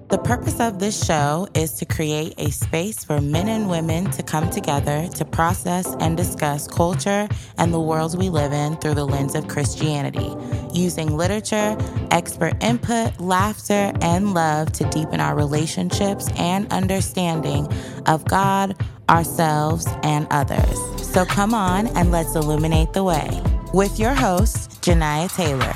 The purpose of this show is to create a space for men and women to come together to process and discuss culture and the worlds we live in through the lens of Christianity, using literature, expert input, laughter, and love to deepen our relationships and understanding of God, ourselves, and others. So come on and let's illuminate the way. With your host, Janiah Taylor.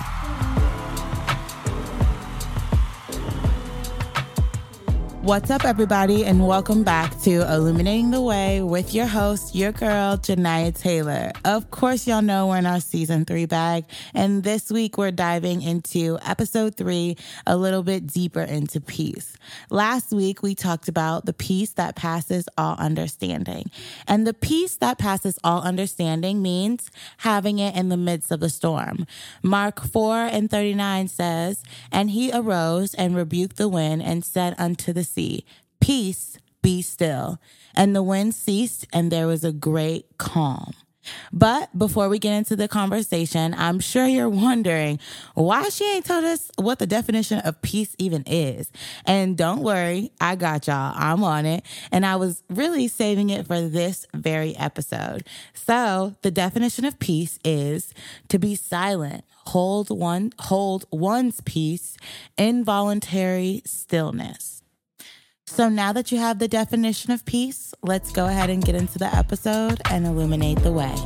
What's up, everybody, and welcome back to Illuminating the Way with your host, your girl, Janiah Taylor. Of course, y'all know we're in our season 3 bag, and this week we're diving into episode 3, a little bit deeper into peace. Last week, we talked about the peace that passes all understanding, and the peace that passes all understanding means having it in the midst of the storm. Mark 4:39 says, "And he arose and rebuked the wind and said unto the sea, Peace, be still. And the wind ceased, and there was a great calm." But before we get into the conversation, I'm sure you're wondering why she ain't told us what the definition of peace even is. And don't worry, I got y'all. I'm on it. And I was really saving it for this very episode. So the definition of peace is to be silent, hold one's peace, involuntary stillness. So now that you have the definition of peace, let's go ahead and get into the episode and illuminate the way.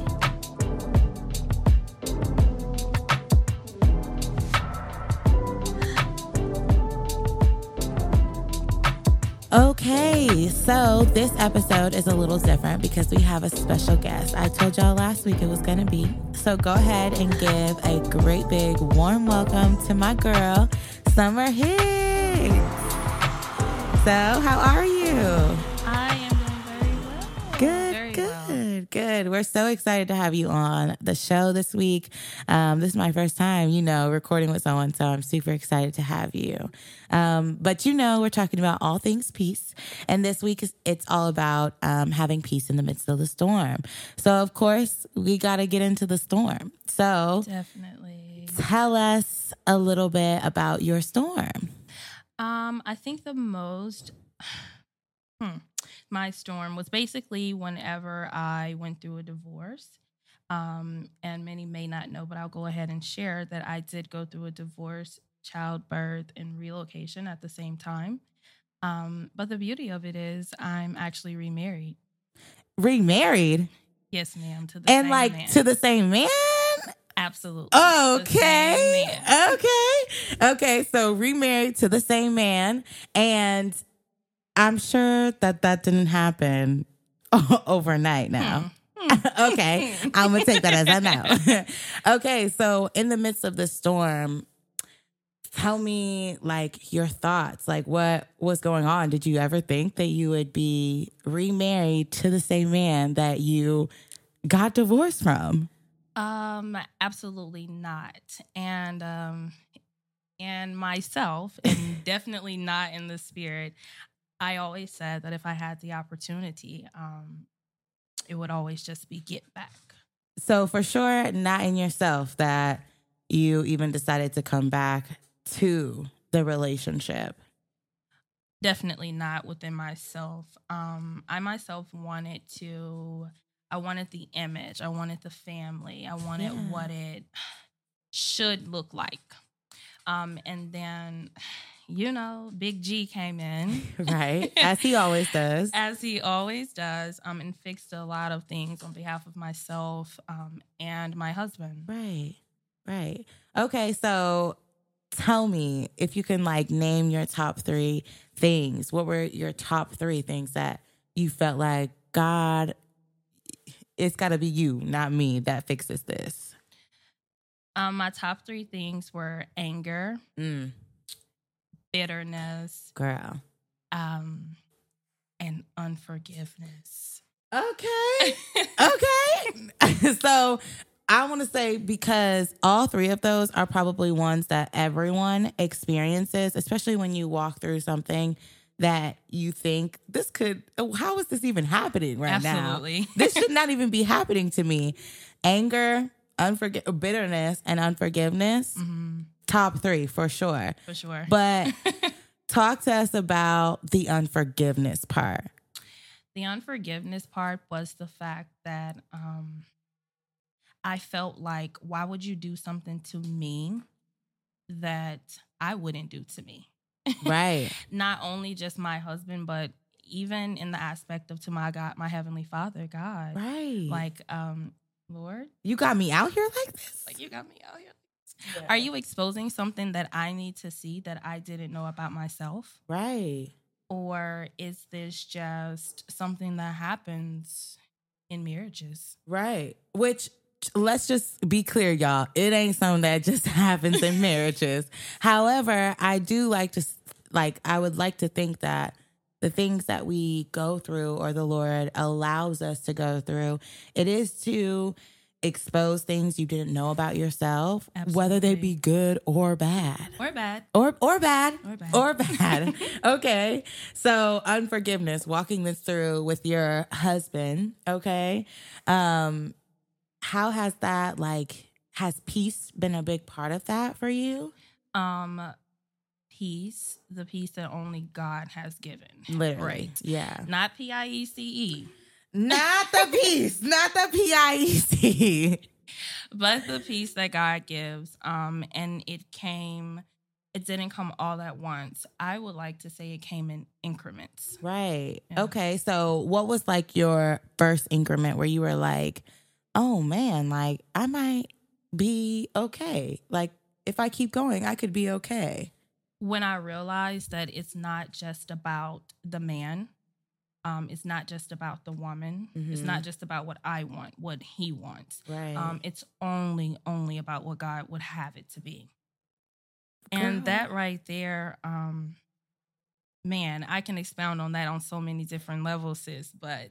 Okay, so this episode is a little different because we have a special guest. I told y'all last week it was going to be. So go ahead and give a great big warm welcome to my girl, Summer Hicks. So, how are you? I am doing very well. Good. We're so excited to have you on the show this week. This is my first time, recording with someone, so I'm super excited to have you. But we're talking about all things peace, and this week it's all about having peace in the midst of the storm. So, of course, we got to get into the storm. So, definitely tell us a little bit about your storm. I think the most, my storm was basically whenever I went through a divorce. And many may not know, but I'll go ahead and share that I did go through a divorce, childbirth, and relocation at the same time. But the beauty of it is I'm actually remarried. Remarried? Yes, ma'am. To the same man. To the same man? Absolutely. Okay. Okay. So remarried to the same man. And I'm sure that didn't happen overnight now. Okay. I'm going to take that as a no. Okay. So in the midst of the storm, tell me your thoughts. What was going on? Did you ever think that you would be remarried to the same man that you got divorced from? Absolutely not. And myself, and definitely not in the spirit, I always said that if I had the opportunity, it would always just be get back. So for sure, not in yourself that you even decided to come back to the relationship. Definitely not within myself. I myself I wanted the image. I wanted the family. I wanted what it should look like. And then, Big G came in. Right. As he always does. And fixed a lot of things on behalf of myself and my husband. Right. Okay, so tell me if you can name your top 3 things. What were your top 3 things that you felt like, God, it's got to be you, not me, that fixes this? My top 3 things were anger, bitterness, girl, and unforgiveness. Okay. So I want to say, because all 3 of those are probably ones that everyone experiences, especially when you walk through something that you think how is this even happening right now? Absolutely. This should not even be happening to me. Anger, bitterness, and unforgiveness, top 3 for sure. For sure. But talk to us about the unforgiveness part. The unforgiveness part was the fact that I felt like, why would you do something to me that I wouldn't do to me? Right. Not only just my husband, but even in the aspect of to my God, my Heavenly Father, God. Right. Like, Lord, you got me out here like this? Like, you got me out here. Yeah. Are you exposing something that I need to see that I didn't know about myself? Right. Or is this just something that happens in marriages? Right. Which, let's just be clear, y'all. It ain't something that just happens in marriages. However, I would like to think that the things that we go through or the Lord allows us to go through, it is to expose things you didn't know about yourself, Absolutely. Whether they be good or bad. Or bad. Or bad. Or bad. Or bad. Okay. So unforgiveness, walking this through with your husband. Okay. How has that, has peace been a big part of that for you? Peace, the peace that only God has given. Literally. Right. Yeah. Not PIECE. Not the peace, not the PIEC. But the peace that God gives. And it didn't come all at once. I would like to say it came in increments. Right. Yeah. Okay. So what was your first increment where you were like, oh man, I might be okay. If I keep going, I could be okay. When I realized that it's not just about the man. It's not just about the woman. Mm-hmm. It's not just about what I want, what he wants. Right. It's only about what God would have it to be. Girl. And that right there, man, I can expound on that on so many different levels, sis. But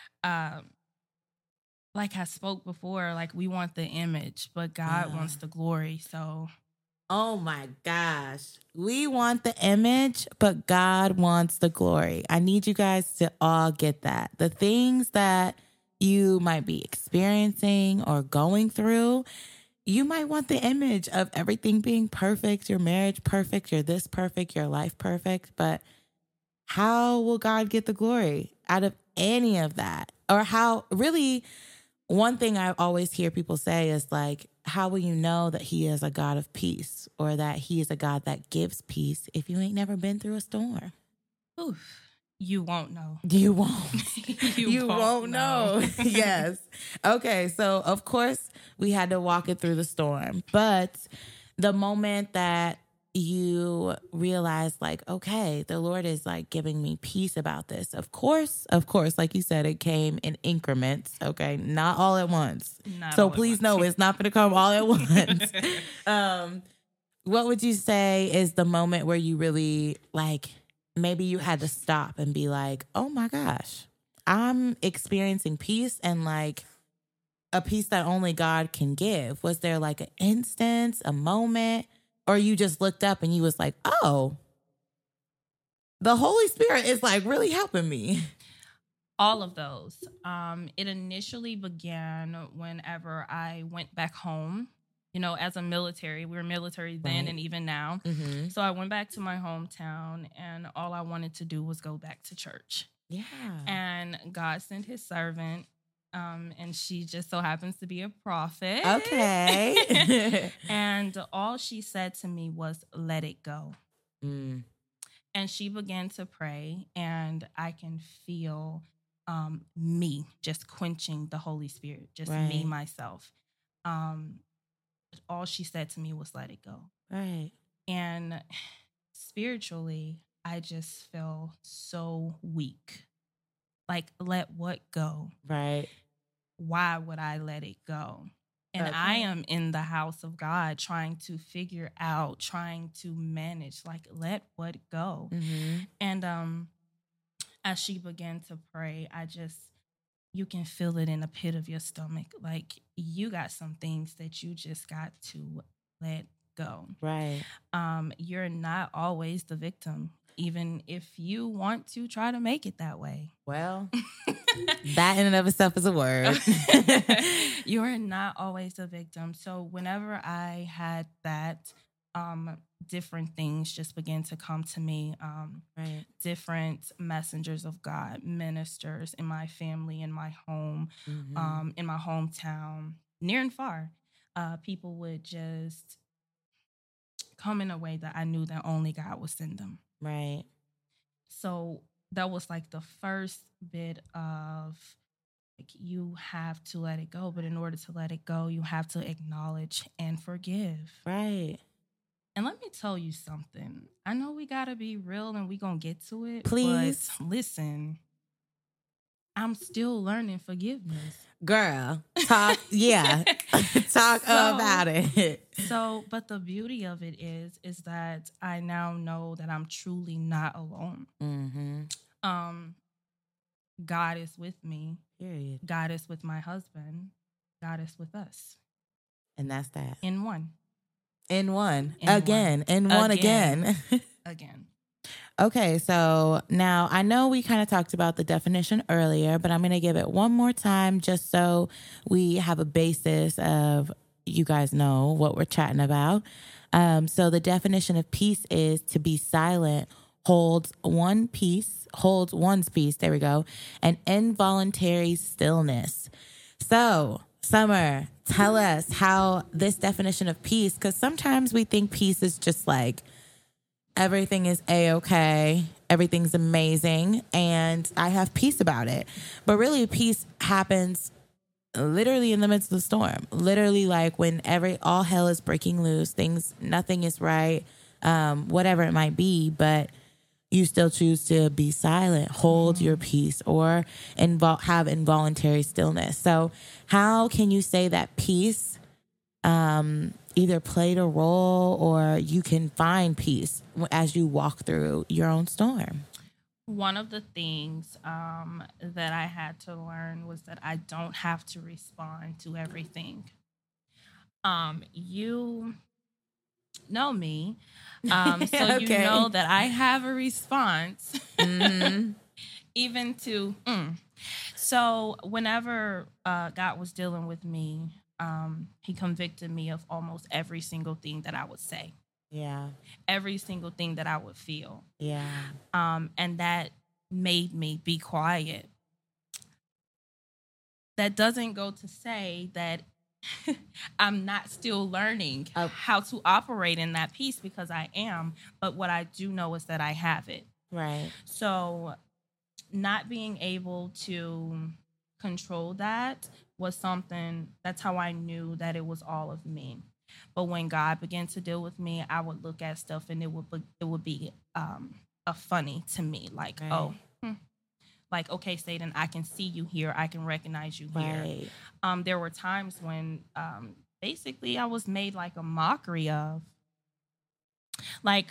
like I spoke before, we want the image, but God wants the glory. So... Oh my gosh. We want the image, but God wants the glory. I need you guys to all get that. The things that you might be experiencing or going through, you might want the image of everything being perfect, your marriage perfect, your this perfect, your life perfect. But how will God get the glory out of any of that? Or how really... One thing I always hear people say is how will you know that he is a God of peace or that he is a God that gives peace if you ain't never been through a storm? Oof. You won't know. You won't. you won't know. Yes. Okay. So of course we had to walk it through the storm, but the moment that you realize okay, the Lord is giving me peace about this. Of course, like you said, it came in increments. Okay. Not all at once. So please know it's not going to come all at once. What would you say is the moment where you really maybe you had to stop and be oh my gosh, I'm experiencing peace and a peace that only God can give? Was there an instance, a moment? Or you just looked up and you was oh, the Holy Spirit is really helping me. All of those. It initially began whenever I went back home, as a military. We were military then and even now. Mm-hmm. So I went back to my hometown and all I wanted to do was go back to church. Yeah. And God sent his servant. And she just so happens to be a prophet. Okay. And all she said to me was, let it go. Mm. And she began to pray, and I can feel me just quenching the Holy Spirit, just me, myself. All she said to me was, let it go. Right. And spiritually, I just felt so weak. Let what go? Right. Why would I let it go? And okay. I am in the house of God trying to figure out, trying to manage, let what go? Mm-hmm. And as she began to pray, you can feel it in the pit of your stomach. You got some things that you just got to let go. Right. You're not always the victim, even if you want to try to make it that way. Well, that in and of itself is a word. You are not always the victim. So whenever I had that, different things just began to come to me. Right. Different messengers of God, ministers in my family, in my home, in my hometown, near and far. People would just come in a way that I knew that only God would send them. Right. So that was like the first bit of, like, you have to let it go. But in order to let it go, you have to acknowledge and forgive. Right. And let me tell you something. I know we got to be real and we going to get to it. Please. But listen, I'm still learning forgiveness. Girl, talk, yeah. Talk about it. So, but the beauty of it is that I now know that I'm truly not alone. God is with me. Period. God is with my husband. God is with us. And that's that. In one. Again. Again. Okay, so now I know we kind of talked about the definition earlier, but I'm going to give it one more time just so we have a basis of, you guys know what we're chatting about. So the definition of peace is to be silent, holds one's peace, there we go, and involuntary stillness. So, Summer, tell us how this definition of peace, because sometimes we think peace is just like, everything is A-okay, everything's amazing, and I have peace about it. But really, peace happens literally in the midst of the storm. Literally, like when all hell is breaking loose, nothing is right, whatever it might be, but you still choose to be silent, hold your peace, or have involuntary stillness. So how can you say that peace either played a role or you can find peace as you walk through your own storm? One of the things that I had to learn was that I don't have to respond to everything. You know me, so okay. You know that I have a response, even to. So whenever God was dealing with me, he convicted me of almost every single thing that I would say. Yeah. Every single thing that I would feel. Yeah. And that made me be quiet. That doesn't go to say that I'm not still learning how to operate in that peace, because I am. But what I do know is that I have it. Right. So not being able to control that was something, that's how I knew that it was all of me. But when God began to deal with me, I would look at stuff and it would be a funny to me, like, right. Like, okay, Satan, I can see you here. I can recognize you here. Right. There were times when basically I was made like a mockery of. But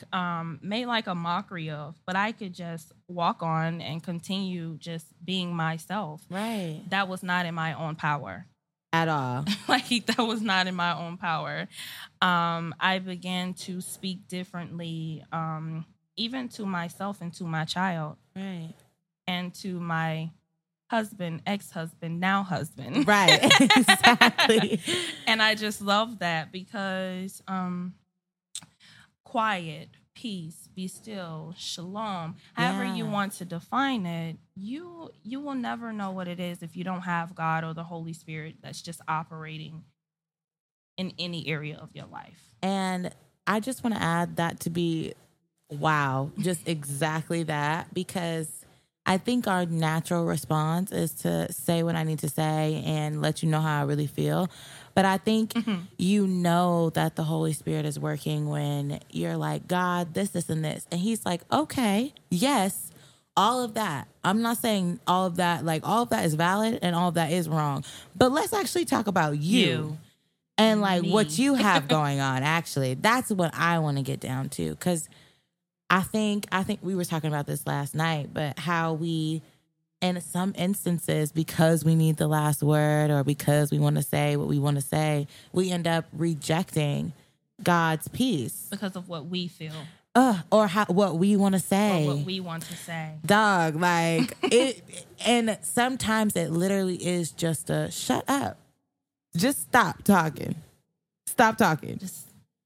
I could just walk on and continue just being myself. Right. That was not in my own power. At all. That was not in my own power. I began to speak differently, even to myself and to my child. Right. And to my husband, ex-husband, now husband. Right. Exactly. And I just love that because quiet, peace, be still, shalom, however you want to define it, you will never know what it is if you don't have God or the Holy Spirit that's just operating in any area of your life. And I just want to add that to be, wow, just exactly that, because I think our natural response is to say what I need to say and let you know how I really feel. But I think you know that the Holy Spirit is working when you're like, God, this, and this. And he's like, okay, yes, all of that. I'm not saying all of that, like all of that is valid and all of that is wrong. But let's actually talk about you. And like me. What you have going on, actually. That's what I want to get down to. Because I think we were talking about this last night, but how we, in some instances, because we need the last word or because we want to say what we want to say, we end up rejecting God's peace. Because of what we feel. Or what we want to say. Or what we want to say. Dog, like, it, and sometimes it literally is just a shut up. Just stop talking. Stop talking.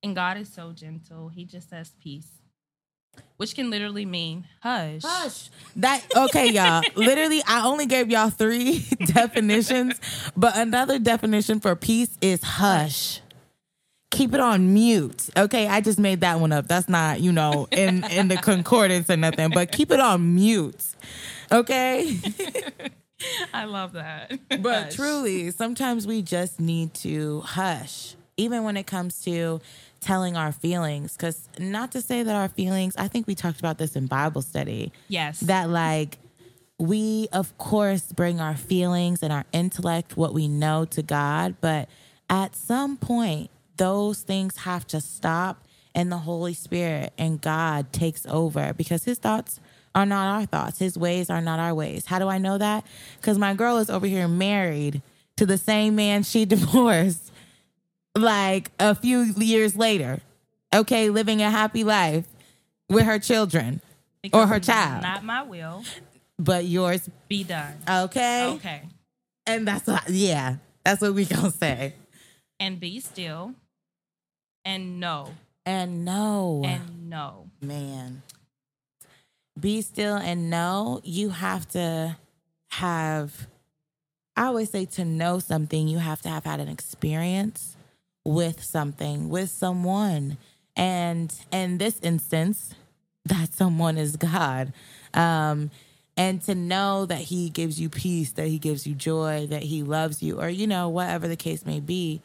And God is so gentle. He just says peace, which can literally mean hush. Hush. Okay, y'all. Literally, I only gave y'all 3 definitions, but another definition for peace is hush. Keep it on mute. Okay, I just made that one up. That's not, in the concordance or nothing, but keep it on mute. Okay? I love that. But truly, sometimes we just need to hush, even when it comes to telling our feelings. Because not to say that our feelings, I think we talked about this in Bible study. Yes. That we, of course, bring our feelings and our intellect, what we know, to God. But at some point, those things have to stop, and the Holy Spirit and God takes over, because his thoughts are not our thoughts. His ways are not our ways. How do I know that? Because my girl is over here married to the same man she divorced a few years later. Okay, living a happy life with her children or her child. Not my will, but yours be done. Okay. Okay. And that's what we gonna say. And be still. And know. And know. And know. Man. Be still and know. You have to have, I always say, to know something, you have to have had an experience with something, with someone. And in this instance, that someone is God. And to know that he gives you peace, that he gives you joy, that he loves you, or, whatever the case may be,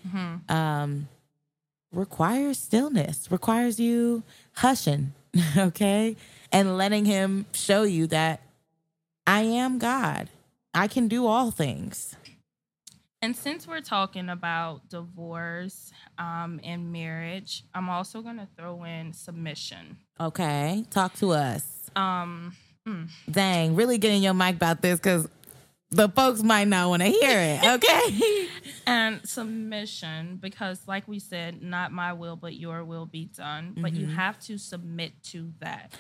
requires stillness, requires you hushing, okay? And letting him show you that I am God. I can do all things. And since we're talking about divorce and marriage, I'm also going to throw in submission. Okay. Talk to us. Dang, really getting your mic about this, because the folks might not want to hear it, okay? And submission, because like we said, not my will, but your will be done. But you have to submit to that.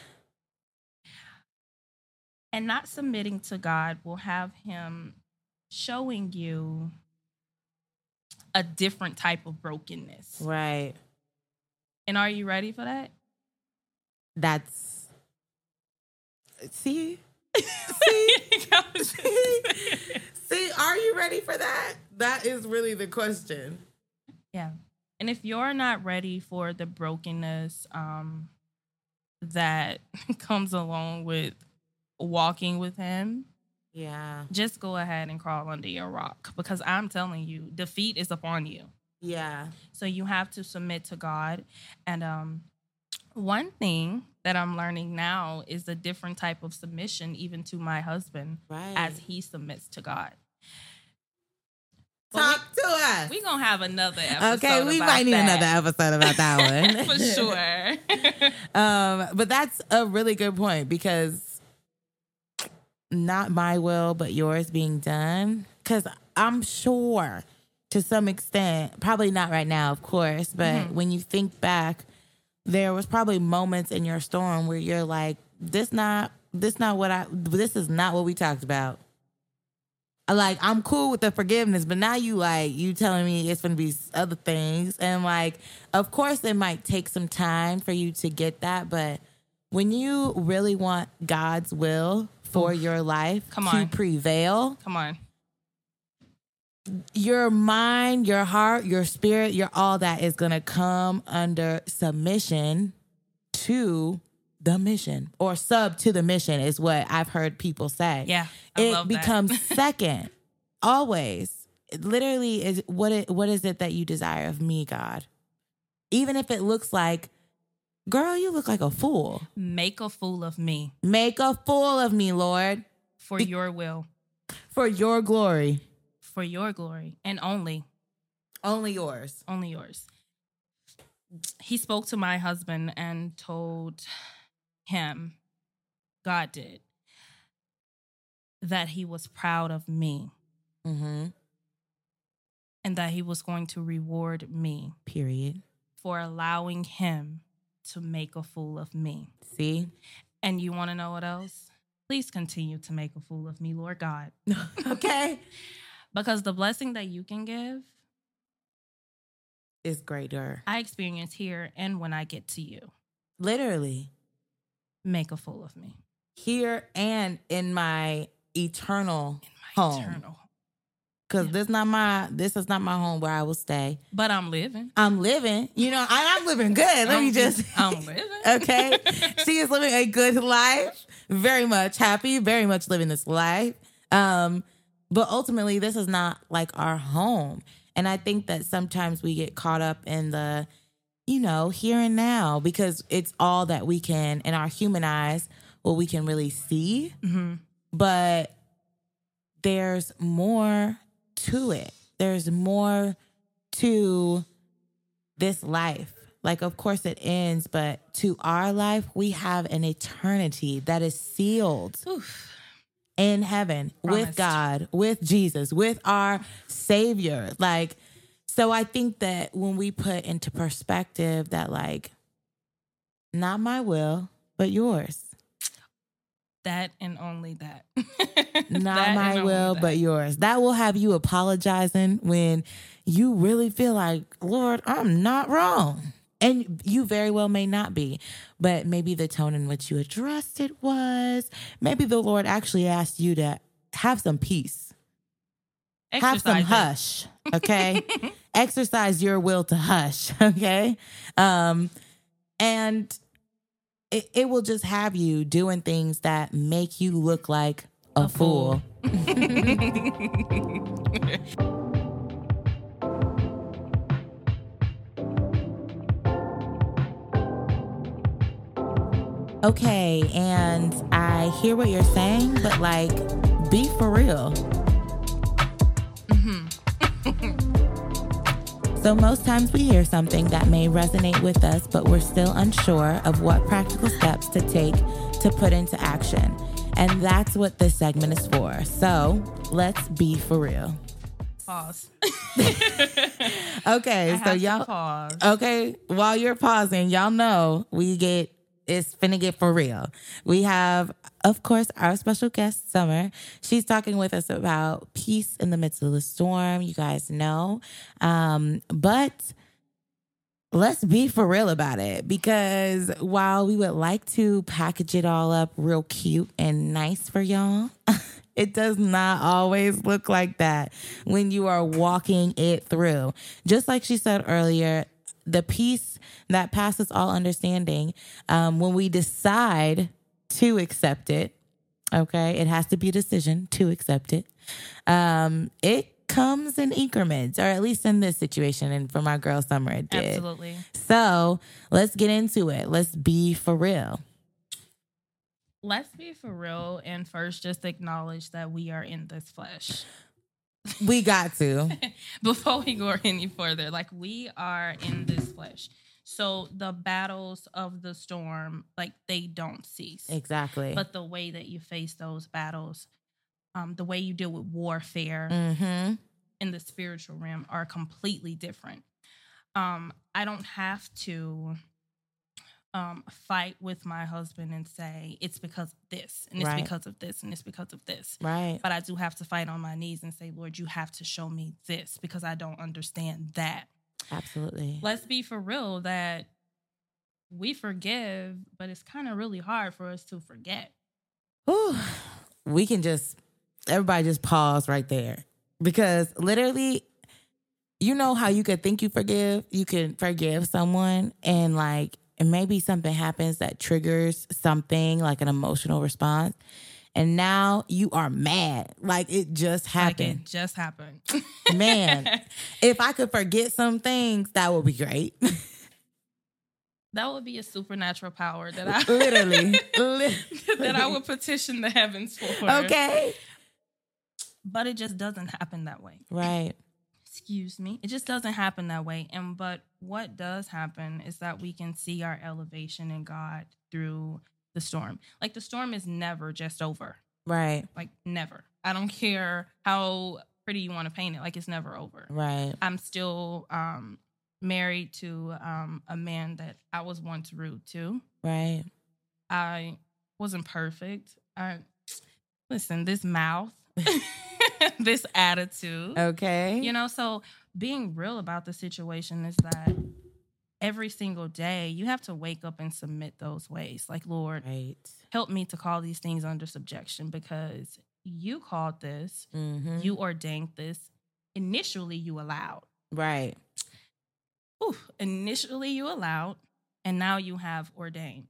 And not submitting to God will have him showing you a different type of brokenness. Right. And are you ready for that? See, are you ready for that? That is really the question. Yeah. And if you're not ready for the brokenness that comes along with walking with him, just go ahead and crawl under your rock, because I'm telling you, defeat is upon you. Yeah. So you have to submit to God. And one thing that I'm learning now is a different type of submission, even to my husband, as he submits to God. Talk to us. We're going to have another episode. Okay, we might need another episode about that one. For sure. But that's a really good point, because not my will, but yours being done. Because I'm sure to some extent, probably not right now, of course, but when you think back, there was probably moments in your storm where you're like, this is not what we talked about. I'm cool with the forgiveness, but now you telling me it's going to be other things. And of course it might take some time for you to get that. But when you really want God's will for your life to prevail. Come on. Your mind, your heart, your spirit, all that is going to come under submission to the mission, or sub to the mission is what I've heard people say. Yeah. It becomes second. Always. It literally is what is it that you desire of me, God? Even if it looks like, girl, you look like a fool. Make a fool of me. Make a fool of me, Lord. For your will. For your glory. For your glory. And only. Only yours. Only yours. He spoke to my husband and told him, God did, that he was proud of me. And that he was going to reward me. Period. For allowing him to make a fool of me. See? And you want to know what else? Please continue to make a fool of me, Lord God. Okay. Because the blessing that you can give is greater. I experience here and when I get to you. Literally. Make a fool of me. Here and in my eternal home. Because this is not my home where I will stay. But I'm living. I'm living. You know, I'm living good. I'm living. Okay. She is living a good life. Very much happy. Very much living this life. But ultimately, this is not like our home. And I think that sometimes we get caught up in the, here and now, because it's all that we can, in our human eyes, what we can really see. Mm-hmm. But there's more to it. There's more to this life. Like, of course it ends, but to our life, we have an eternity that is sealed in heaven. Promised. With God, with Jesus, with our Savior. Like, so I think that when we put into perspective that, like, not my will, but yours. That and only that. Not my will, but yours. That will have you apologizing when you really feel like, Lord, I'm not wrong. And you very well may not be. But maybe the tone in which you addressed it was. Maybe the Lord actually asked you to have some peace. Have some hush, okay? Exercise your will to hush, okay? And it will just have you doing things that make you look like a fool. Okay, and I hear what you're saying, but like, be for real. So most times we hear something that may resonate with us, but we're still unsure of what practical steps to take to put into action. And that's what this segment is for. So let's be for real. Pause. Okay, so y'all pause. Okay, while you're pausing, y'all know it's finna get for real. We have, of course, our special guest, Summer. She's talking with us about peace in the midst of the storm. You guys know. But let's be for real about it, because while we would like to package it all up real cute and nice for y'all, it does not always look like that when you are walking it through. Just like she said earlier, the peace that passes all understanding, when we decide to accept it, okay, it has to be a decision to accept it. It comes in increments, or at least in this situation, and for my girl Summer, it did. Absolutely. So let's get into it. Let's be for real. Let's be for real, and first just acknowledge that we are in this flesh. We got to. Before we go any further, like, we are in this flesh. So the battles of the storm, like, they don't cease. Exactly. But the way that you face those battles, the way you deal with warfare in the spiritual realm are completely different. I don't have to fight with my husband and say it's because of this, and it's because of this, and it's because of this. Right. But I do have to fight on my knees and say, Lord, you have to show me this because I don't understand that. Absolutely. Let's be for real that we forgive, but it's kind of really hard for us to forget. Ooh, we can everybody just pause right there, because literally, you know how you could think you can forgive someone, and like, and maybe something happens that triggers something like an emotional response. And now you are mad. Like, it just happened. Man, if I could forget some things, that would be great. That would be a supernatural power that I literally that I would petition the heavens for. Okay. But it just doesn't happen that way. Right. Excuse me. It just doesn't happen that way. But what does happen is that we can see our elevation in God through the storm. Like, the storm is never just over. Right. Like, never. I don't care how pretty you want to paint it. Like, it's never over. Right. I'm still married to a man that I was once rude to. Right. I wasn't perfect. Listen, this mouth. this attitude. Okay. You know, so being real about the situation is that every single day you have to wake up and submit those ways. Like, Lord, right. help me to call these things under subjection because you called this, you ordained this. Initially, you allowed. Right. Initially, you allowed, and now you have ordained.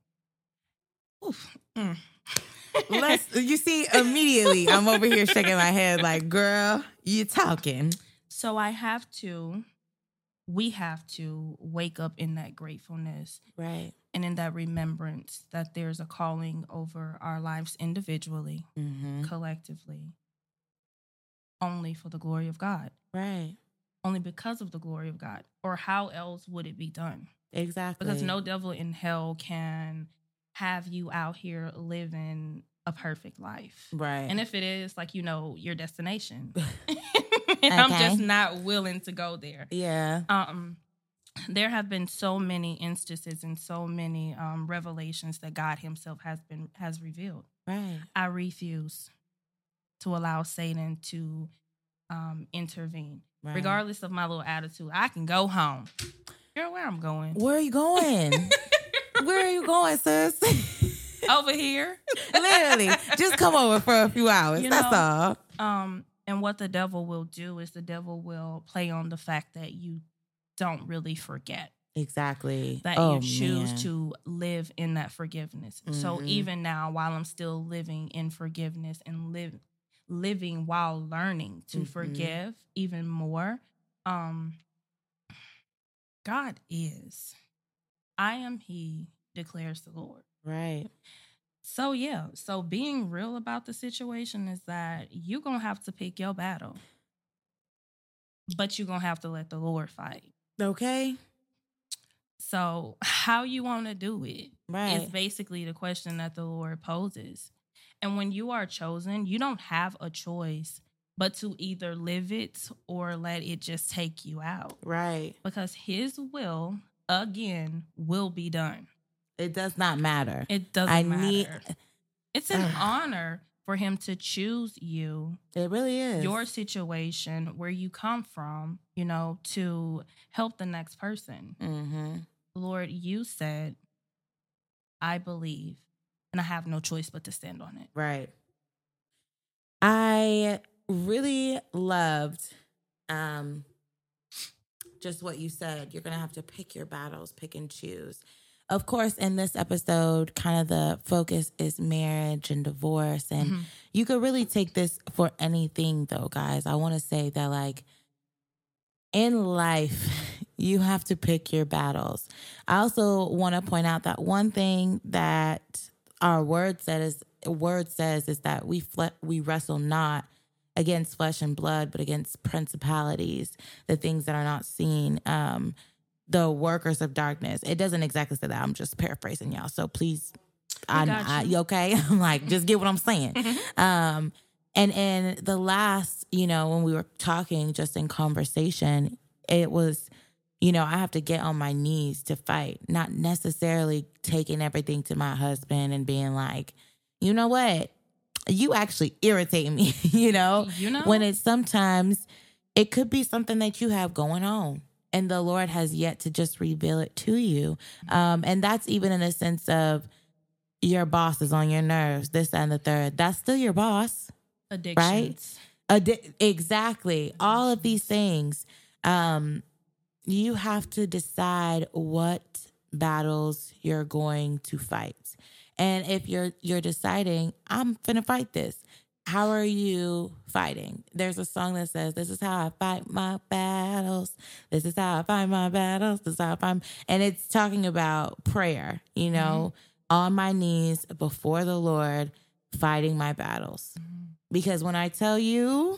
You see, immediately I'm over here shaking my head like, girl, you talking. So we have to wake up in that gratefulness. Right. And in that remembrance that there's a calling over our lives individually, collectively, only for the glory of God. Right. Only because of the glory of God. Or how else would it be done? Exactly. Because no devil in hell can have you out here living a perfect life. Right. And if it is, like, you know, your destination. And I'm just not willing to go there. Yeah. There have been so many instances and so many revelations that God himself has revealed. Right. I refuse to allow Satan to intervene. Right. Regardless of my little attitude, I can go home. Girl, where I'm going? Where are you going? Where are you going, sis? Over here. Literally. Just come over for a few hours. That's all. And what the devil will do is the devil will play on the fact that you don't really forget. Exactly. That you choose to live in that forgiveness. So even now, while I'm still living in forgiveness and living while learning to forgive even more, God is. I am he, declares the Lord. Right. So, yeah. So being real about the situation is that you're going to have to pick your battle. But you're going to have to let the Lord fight. Okay. So how you want to do it is basically the question that the Lord poses. And when you are chosen, you don't have a choice but to either live it or let it just take you out. Right. Because his will, again, will be done. It does not matter. It doesn't matter. It's an honor for him to choose you. It really is. Your situation, where you come from, you know, to help the next person. Lord, you said, I believe, and I have no choice but to stand on it. Right. I really loved just what you said. You're going to have to pick your battles, pick and choose. Of course, in this episode, kind of the focus is marriage and divorce. And you could really take this for anything, though, guys. I want to say that, like, in life, you have to pick your battles. I also want to point out that one thing that our word says is that we wrestle not against flesh and blood, but against principalities, the things that are not seen, the workers of darkness. It doesn't exactly say that. I'm just paraphrasing y'all. So please, you okay? I'm like, just get what I'm saying. And in the last, when we were talking just in conversation, it was, I have to get on my knees to fight, not necessarily taking everything to my husband and being like, you know what? You actually irritate me, when it's sometimes it could be something that you have going on and the Lord has yet to just reveal it to you. And that's even in a sense of your boss is on your nerves, this and the third. That's still your boss. Addictions. Right? Exactly. All of these things. You have to decide what battles you're going to fight. And if you're deciding, I'm finna fight this, how are you fighting? There's a song that says, this is how I fight my battles. This is how I fight my battles. This is how I fight. And it's talking about prayer, on my knees before the Lord, fighting my battles. Because when I tell you,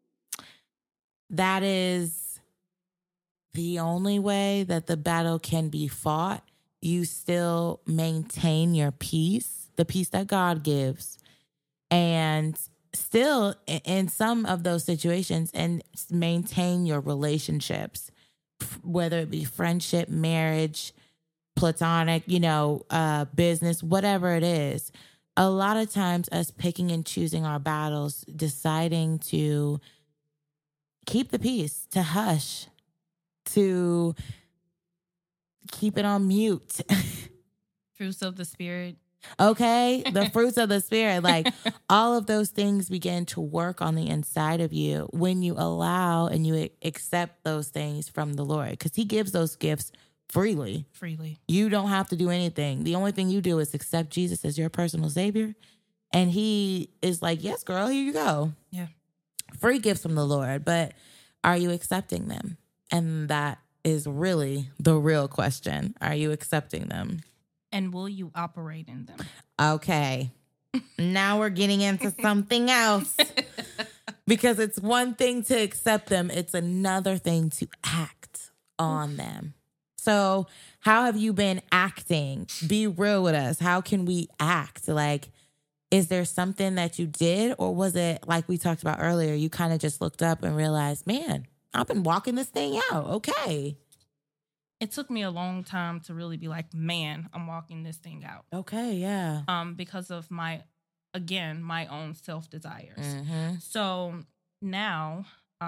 that is the only way that the battle can be fought, you still maintain your peace, the peace that God gives, and still in some of those situations and maintain your relationships, whether it be friendship, marriage, platonic, business, whatever it is. a lot of times us picking and choosing our battles, deciding to keep the peace, to hush, to keep it on mute. Fruits of the Spirit. Okay? The fruits of the Spirit. Like all of those things begin to work on the inside of you when you allow and you accept those things from the Lord, because he gives those gifts freely. You don't have to do anything. The only thing you do is accept Jesus as your personal savior. And he is like, yes, girl, here you go. Yeah. Free gifts from the Lord. But are you accepting them? And that is really the real question. Are you accepting them? And will you operate in them? Okay. Now we're getting into something else. Because it's one thing to accept them. It's another thing to act on them. So how have you been acting? Be real with us. How can we act? Like, is there something that you did? Or was it like we talked about earlier, you kind of just looked up and realized, man, I've been walking this thing out. Okay. It took me a long time to really be like, man, I'm walking this thing out. Okay, yeah. Because of my own self-desires. Mm-hmm. So now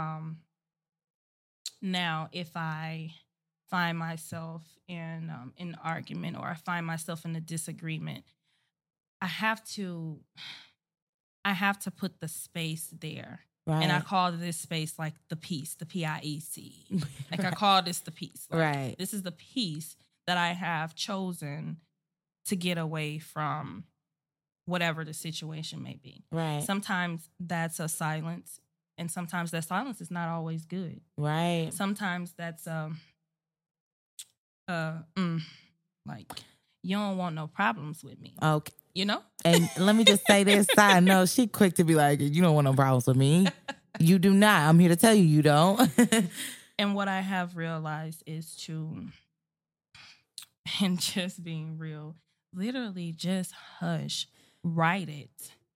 if I find myself in an argument, or I find myself in a disagreement, I have to put the space there. Right. And I call this space like the peace, the P-I-E-C. Like I call this the peace. Like, right. This is the peace that I have chosen to get away from whatever the situation may be. Right. Sometimes that's a silence, and sometimes that silence is not always good. Right. Sometimes that's like, you don't want no problems with me. Okay. You know? And let me just say this. I know she quick to be like, you don't want no problems with me. You do not. I'm here to tell you, you don't. And what I have realized is and just being real, literally just hush. Write it.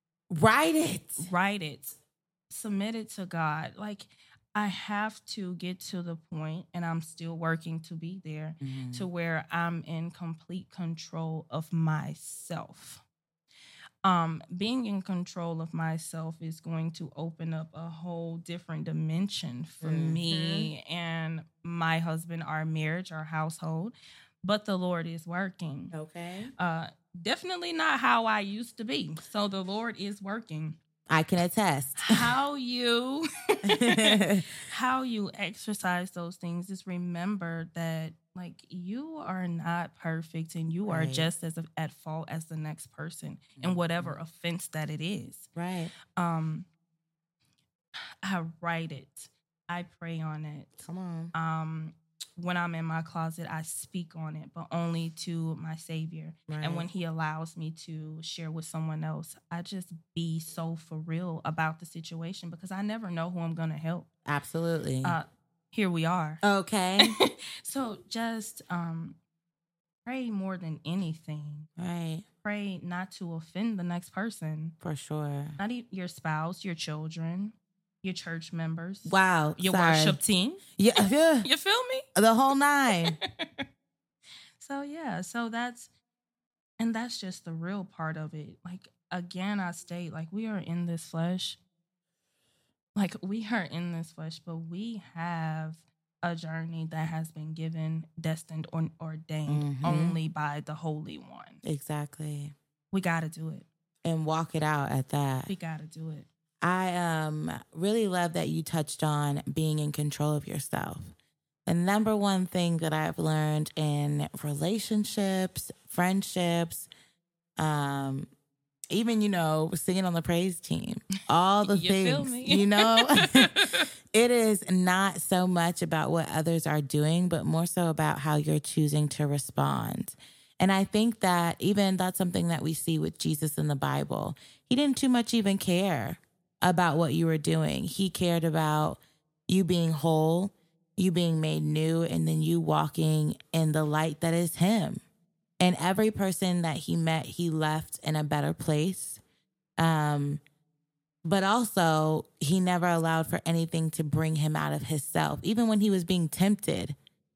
Submit it to God. Like, I have to get to the point, and I'm still working to be there, to where I'm in complete control of myself. Being in control of myself is going to open up a whole different dimension for me and my husband, our marriage, our household. But the Lord is working. Okay. Definitely not how I used to be. So the Lord is working. I can attest. How you exercise those things is remember that, like, you are not perfect, and you are just as at fault as the next person in whatever offense that it is. Right. I write it. I pray on it. Come on. When I'm in my closet, I speak on it, but only to my Savior. Right. And when he allows me to share with someone else, I just be so for real about the situation, because I never know who I'm going to help. Absolutely. Here we are. Okay. So just pray more than anything. Right. Pray not to offend the next person. For sure. Not even your spouse, your children, your church members. Wow. Your worship team. Yeah. You feel me? The whole nine. So that's just the real part of it. Like, again, I state, like, we are in this flesh. Like, we are in this flesh, but we have a journey that has been given, destined, or ordained only by the Holy One. Exactly. We got to do it. And walk it out at that. We got to do it. I really love that you touched on being in control of yourself. The number one thing that I've learned in relationships, friendships, even, singing on the praise team, all the things, feel me? It is not so much about what others are doing, but more so about how you're choosing to respond. And I think that even that's something that we see with Jesus in the Bible. He didn't too much even care about what you were doing. He cared about you being whole, you being made new, and then you walking in the light that is him. And every person that he met, he left in a better place. But also, he never allowed for anything to bring him out of himself. Even when he was being tempted,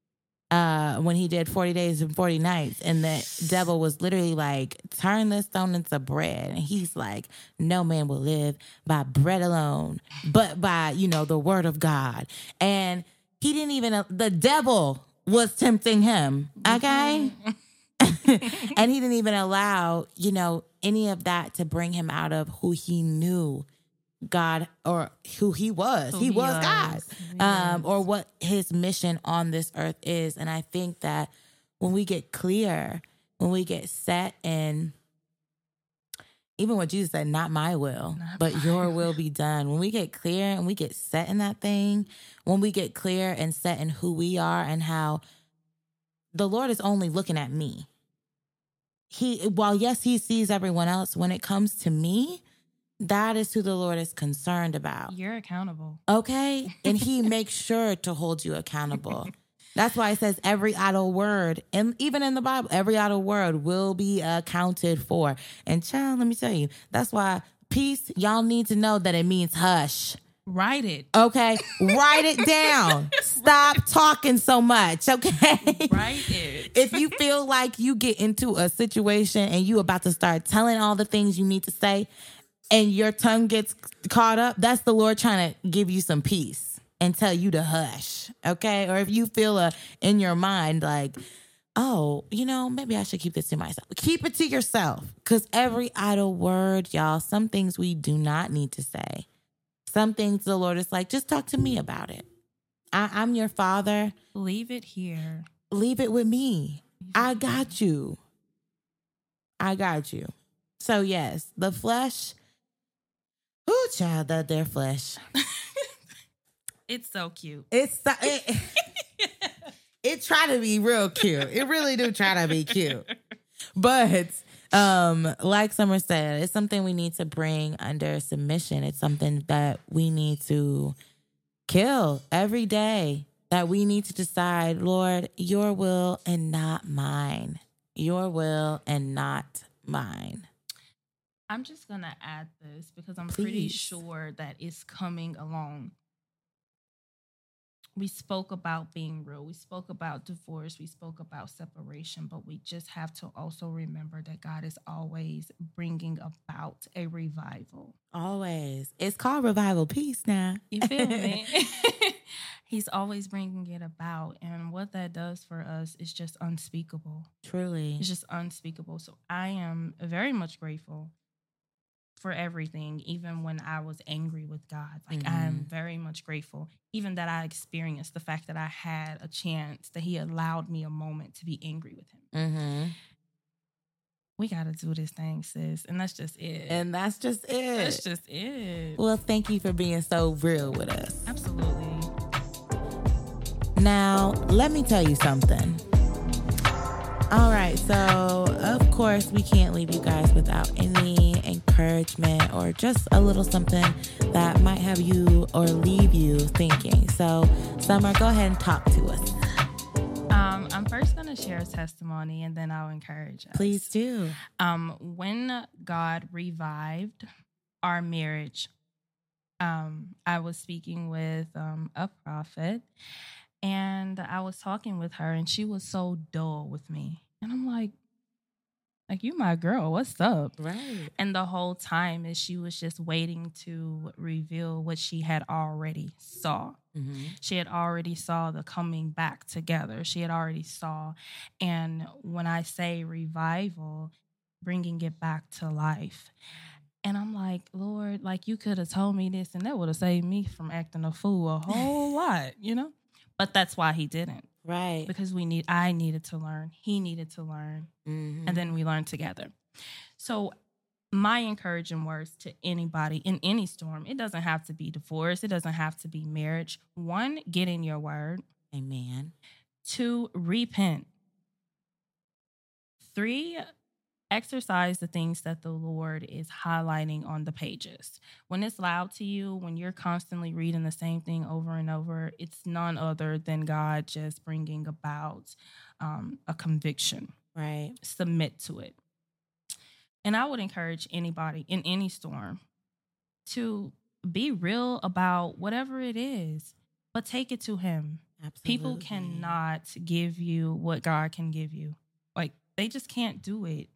when he did 40 days and 40 nights, and the devil was literally like, turn this stone into bread. And he's like, no man will live by bread alone, but by, the word of God. And he didn't even, the devil was tempting him. Okay. And he didn't even allow, any of that to bring him out of who he knew God, or who he was. He was God, or what his mission on this earth is. And I think that when we get clear, when we get set in, even what Jesus said, not my will, but your will be done. When we get clear and we get set in that thing, when we get clear and set in who we are and how the Lord is only looking at me. While yes, he sees everyone else, when it comes to me, that is who the Lord is concerned about. You're accountable. Okay? And he makes sure to hold you accountable. That's why it says every idle word, and even in the Bible, every idle word will be accounted for. And child, let me tell you, that's why peace, y'all need to know that it means hush. Write it. Okay? Write it down. Stop talking so much, okay? Write it. If you feel like you get into a situation and you about to start telling all the things you need to say, and your tongue gets caught up, that's the Lord trying to give you some peace and tell you to hush, okay? Or if you feel in your mind like, oh, maybe I should keep this to myself. Keep it to yourself, because every idle word, y'all, some things we do not need to say. Some things the Lord is like, just talk to me about it. I'm your father. Leave it here. Leave it with me. I got you. I got you. So yes, the flesh... Ooh, child, their flesh. It's so cute. It try to be real cute. It really do try to be cute. But like Summer said, it's something we need to bring under submission. It's something that we need to kill every day, that we need to decide, Lord, your will and not mine. Your will and not mine. I'm just going to add this because I'm pretty sure that it's coming along. We spoke about being real. We spoke about divorce. We spoke about separation. But we just have to also remember that God is always bringing about a revival. Always. It's called Revival Peace now. You feel me? He's always bringing it about. And what that does for us is just unspeakable. Truly. It's just unspeakable. So I am very much grateful for everything, even when I was angry with God. Like, I'm very much grateful, even that I experienced the fact that I had a chance, that he allowed me a moment to be angry with him. We got to do this thing, sis. And that's just it. That's just it. Well, thank you for being so real with us. Absolutely. Now, let me tell you something. All right, so of course we can't leave you guys without any encouragement or just a little something that might have you or leave you thinking. So, Summer, go ahead and talk to us. I'm first going to share a testimony and then I'll encourage us. Please do. When God revived our marriage, I was speaking with a prophet. And I was talking with her, and she was so dull with me. And I'm like, you my girl, what's up? Right. And the whole time is she was just waiting to reveal what she had already saw. She had already saw the coming back together. She had already saw. And when I say revival, bringing it back to life. And I'm like, Lord, you could have told me this, and that would have saved me from acting a fool a whole lot, But that's why he didn't. Right. Because I needed to learn. He needed to learn. And then we learned together. So my encouraging words to anybody in any storm, it doesn't have to be divorce. It doesn't have to be marriage. 1, get in your word. Amen. 2, repent. 3, exercise the things that the Lord is highlighting on the pages. When it's loud to you, when you're constantly reading the same thing over and over, it's none other than God just bringing about a conviction. Right. Submit to it. And I would encourage anybody in any storm to be real about whatever it is, but take it to him. Absolutely. People cannot give you what God can give you. Like, they just can't do it.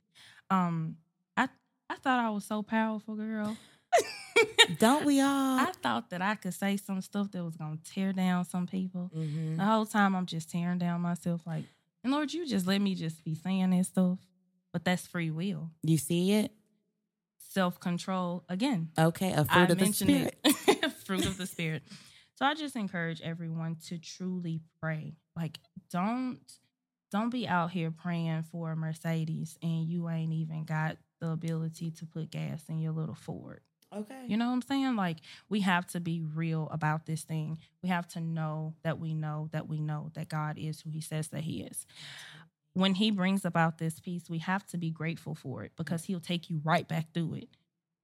I thought I was so powerful, girl. Don't we all? I thought that I could say some stuff that was going to tear down some people. Mm-hmm. The whole time I'm just tearing down myself. Like, and Lord, you just let me just be saying this stuff. But that's free will. You see it? Self-control. Again. Okay, a fruit of the Spirit. Fruit of the Spirit. So I just encourage everyone to truly pray. Like, don't be out here praying for a Mercedes and you ain't even got the ability to put gas in your little Ford. Okay. You know what I'm saying? Like, we have to be real about this thing. We have to know that we know that we know that God is who he says that he is. When he brings about this peace, we have to be grateful for it because he'll take you right back through it.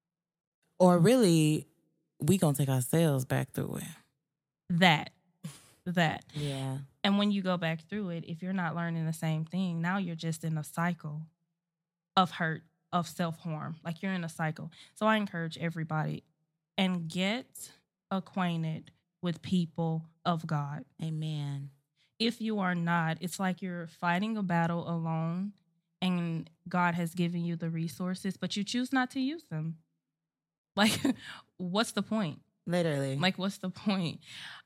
Or really, we gonna take ourselves back through it. That. Yeah. And when you go back through it, if you're not learning the same thing, now you're just in a cycle of hurt, of self-harm. Like, you're in a cycle. So I encourage everybody and get acquainted with people of God. Amen. If you are not, it's like you're fighting a battle alone and God has given you the resources, but you choose not to use them. Like, what's the point? Literally. Like, what's the point?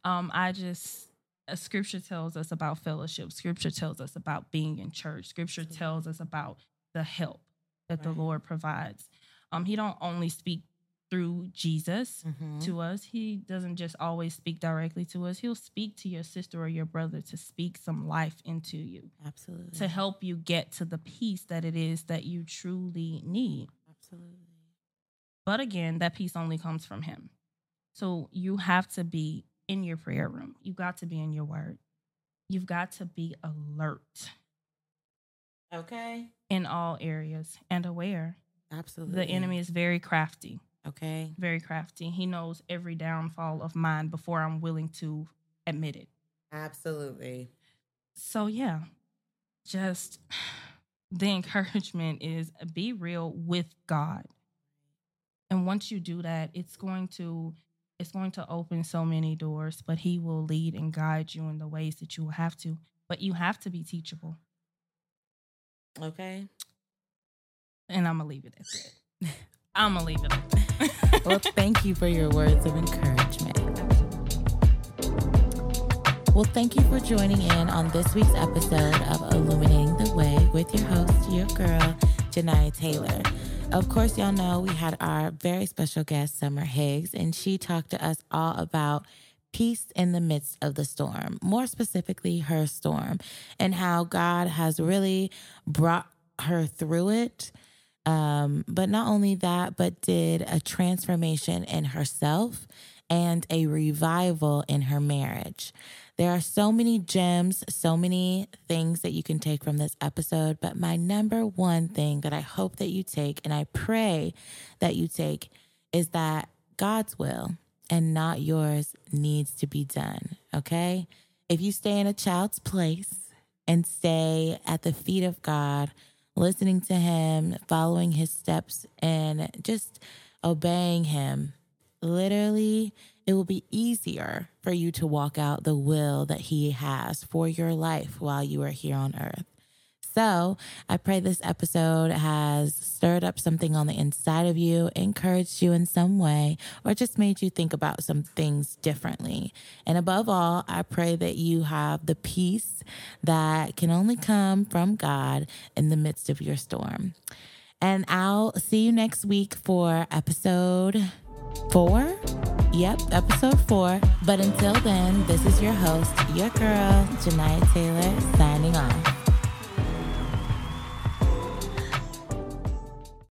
Scripture tells us about fellowship. Scripture tells us about being in church. Scripture tells us about the help that the Lord provides. He don't only speak through Jesus to us. He doesn't just always speak directly to us. He'll speak to your sister or your brother to speak some life into you. Absolutely. To help you get to the peace that it is that you truly need. Absolutely. But again, that peace only comes from him. So you have to be in your prayer room. You've got to be in your word. You've got to be alert. Okay. In all areas and aware. Absolutely. The enemy is very crafty. Okay. Very crafty. He knows every downfall of mine before I'm willing to admit it. Absolutely. So yeah, just the encouragement is be real with God. And once you do that, it's going to open so many doors, but he will lead and guide you in the ways that you will have to. But you have to be teachable. Okay. And I'm going to leave it at that. I'm going to leave it at that. Well, thank you for your words of encouragement. Well, thank you for joining in on this week's episode of Illuminating the Way with your host, your girl, Janiyah Taylor. Of course, y'all know we had our very special guest, Summer Higgs, and she talked to us all about peace in the midst of the storm, more specifically her storm, and how God has really brought her through it. But not only that, but did a transformation in herself and a revival in her marriage. There are so many gems, so many things that you can take from this episode, but my number one thing that I hope that you take, and I pray that you take, is that God's will and not yours needs to be done, okay? If you stay in a child's place and stay at the feet of God, listening to him, following his steps, and just obeying him, literally, it will be easier for you to walk out the will that he has for your life while you are here on earth. So I pray this episode has stirred up something on the inside of you, encouraged you in some way, or just made you think about some things differently. And above all, I pray that you have the peace that can only come from God in the midst of your storm. And I'll see you next week for episode 4. Yep, episode 4. But until then, this is your host, your girl, Janiyah Taylor, signing off.